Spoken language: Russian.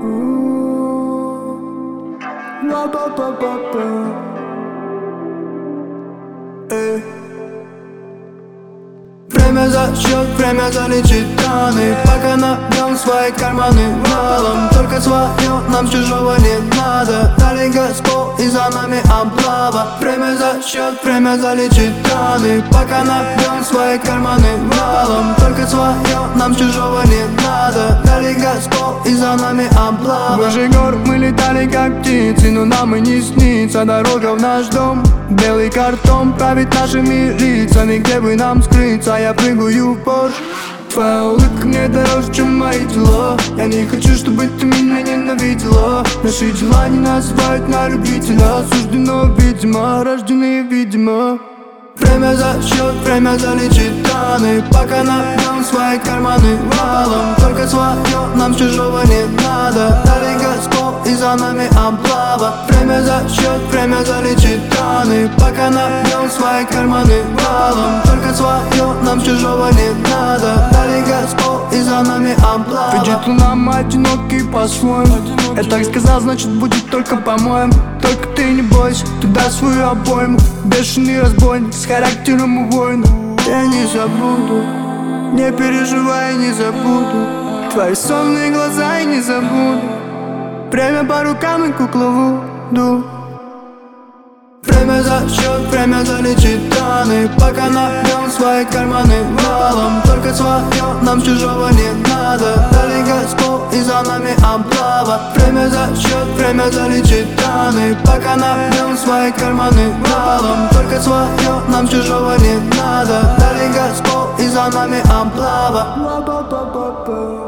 Время за счет, время залечит раны. Пока набьем свои карманы валом. Только свое нам чужого не надо. Дали Господь и за нами облава. Время за счет, время залечит раны. Пока набьем свои карманы валом. Только свое нам чужого не надо. Дали Господь и за нами облава. Выше гор мы летали как птицы, но нам и не снится дорога в наш дом. Белый картон правит нашими лицами, где бы нам скрыться. Я прыгаю в Порш. Твоя улыбка мне дороже, чем мои дела. Я не хочу, чтобы ты меня ненавидела. Наши дела не называют на любителя. Осуждено, видимо, рождены, видимо. Время за счет, время залечит раны. Пока набьем свои карманы валом. Только свое нам чужого не надо. Дали Господь и за нами облава. Время за счет, время залечит раны. Пока набьем свои карманы валом. Только свое нам чужого не надо. Дали Господь и за нами облава. Видит нам одинокий по-своему. Я так сказал, значит будет только по-моему. Только ты не бойся, туда свою обойму. Бешеный разбойник с характером у воина. Я не забуду, не переживай, не забуду. Твои сонные глаза я не забуду. Время по рукам и кукла Вуду. Время за счет, время залечит раны. Пока набьем свои карманы валом. Только свое нам чужого не надо. Дали Господь и за нами облава. Время за счет, время залечит раны. Пока набьем свои карманы валом. Только свое нам чужого не надо. Дали Господь и за нами облава.